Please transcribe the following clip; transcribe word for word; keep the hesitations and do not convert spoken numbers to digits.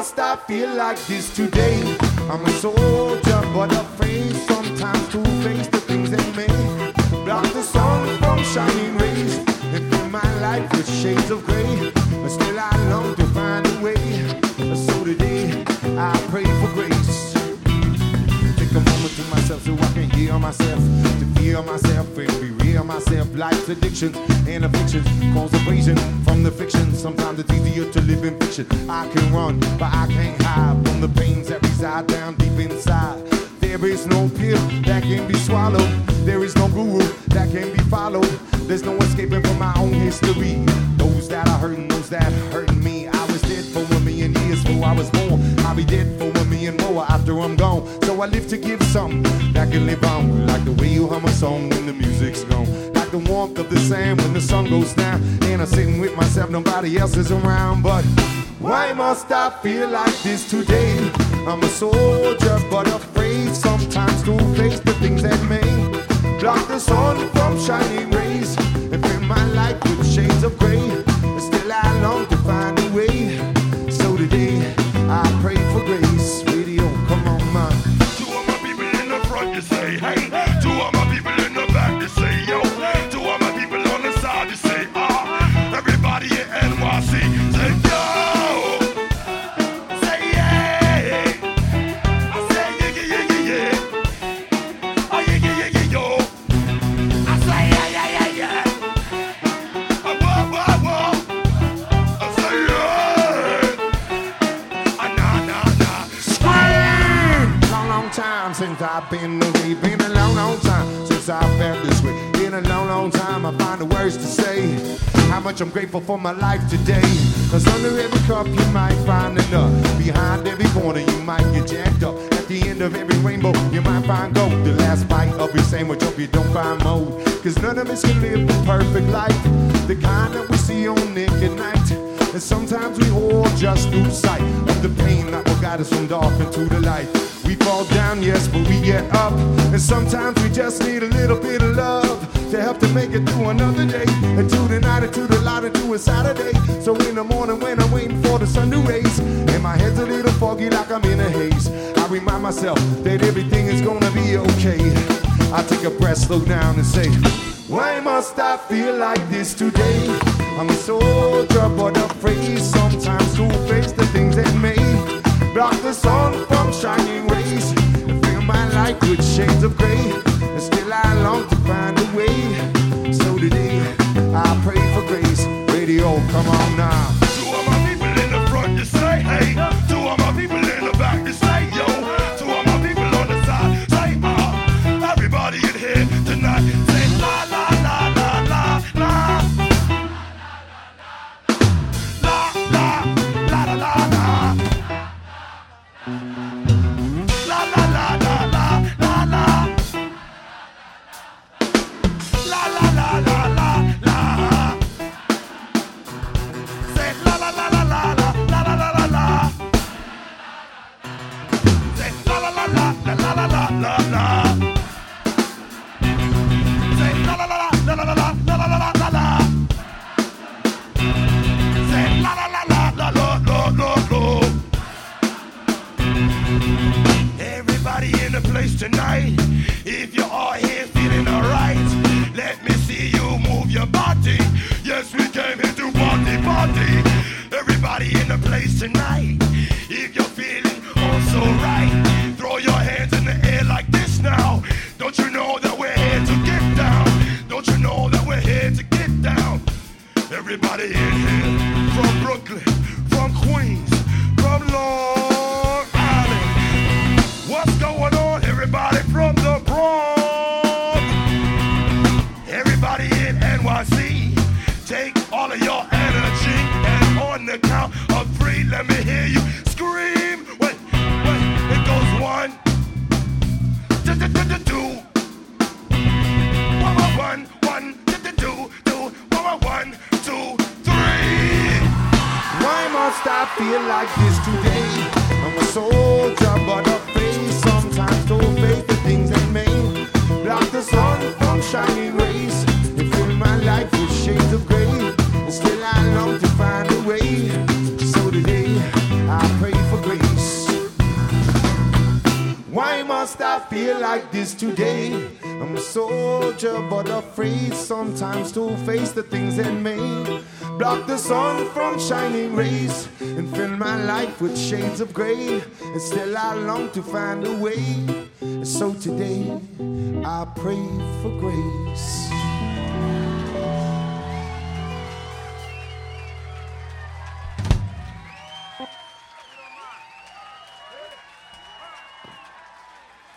must I feel like this today? I'm a soldier, but afraid sometimes to face the things that may block the sun from shining rays and fill my life with shades of gray. But still I long to find a way. So today I pray for grace. Take a moment to myself so I can hear myself, to feel myself and be real myself. Life's addictions and afflictions cause abrasion from the fiction. Sometimes it's easier to live in fiction. I can run, but I can't hide from the pains that reside down deep inside. There is no pill that can be swallowed. There is no guru that can be followed. There's no escaping from my own history. Those that are hurting, those that hurting me. I was dead for a million years before I was born. I'll be dead for a million more after I'm gone. So I live to give something that can live on. Like the way you hum a song when the music's gone. Like the warmth of the sand when the sun goes down. And I'm sitting with myself, nobody else is around. But why must I feel like this today? I'm a soldier, but afraid sometimes to face the things that may block the sun from shining rays and fill my life with shades of gray. But still I long to find a way. So today I pray for grace. Radio, come on, man. Two of my people in the front, you say, hey. Two of my people in the back, you say, yo. Two of my people on the side, you say, ah. Everybody in N Y C, say, yo. Say, yeah. I say, yeah, yeah, yeah, yeah, yeah. Oh, yeah, yeah, yeah, yeah, yo. I say, yeah, yeah, yeah, yeah. Oh, whoa, whoa, whoa. I say, yeah. Ah, nah, nah, nah. Scream! Long, long time since I've been away. Been a long, long time since I felt this way. Been a long, long time I find the words to say how much I'm grateful for my life today. Cause under every cup you might find enough. Behind every corner you might get jacked up. At the end of every rainbow you might find gold. The last bite of your sandwich, hope you don't find mold. Cause none of us can live the perfect life, the kind that we see on Nick at night. And sometimes we all just lose sight of the pain that will guide us from dark into the light. We fall down, yes, but we get up. And sometimes we just need a little bit of love to help to make it through another day, into the night, into the light, into a Saturday. So in the morning when I'm waiting for the sun to raise, and my head's a little foggy like I'm in a haze, I remind myself that everything is gonna be okay. I take a breath, slow down and say, why must I feel like this today? I'm a soldier but afraid sometimes to face the things that may block the sun from shining rays and fill my life with shades of gray. And still I long to find a way. So today I pray for grace. Radio, come on now. Two of my people in the front, you say, hey. Two of my people in the back, you say, yo. Two of my people on the side, say, ah. Everybody in here tonight, say, la, la, la, la, la, la. La, la, la, la, la, la. La, la, la, la, la, la, la. La, la, la, la, la, la. Say la la la la la la la la la la. Say la la la la la la la la la la. Say la la la la la la la la la la la la. Say la la la la la la la la la. Everybody in the place tonight, if you are here feeling alright, let me see you move your body. Yes, we came here to party, party. Everybody in the place tonight, if you're feeling also right, throw your hands in the air like this now. Don't you know that we're here to get down? Don't you know that we're here to get down? Everybody in here, from Brooklyn, from Queens, from Long Island. What's going on? Everybody from the Bronx. Everybody in N Y C, take all of your energy, and on the count of three, let me hear you scream. Wait, wait, it goes one, two, two, two, two, two. One, one, one, two, two, two, one, one, two, three. Why must I feel like this today? I'm a soldier but afraid sometimes to face the things that may block the sun from shining rays and fill my life with shades of gray. And still I long to find a way. So today I pray for must I feel like this today? I'm a soldier but afraid sometimes to face the things that may block the sun from shining rays and fill my life with shades of gray. And still I long to find a way. And so today I pray for grace.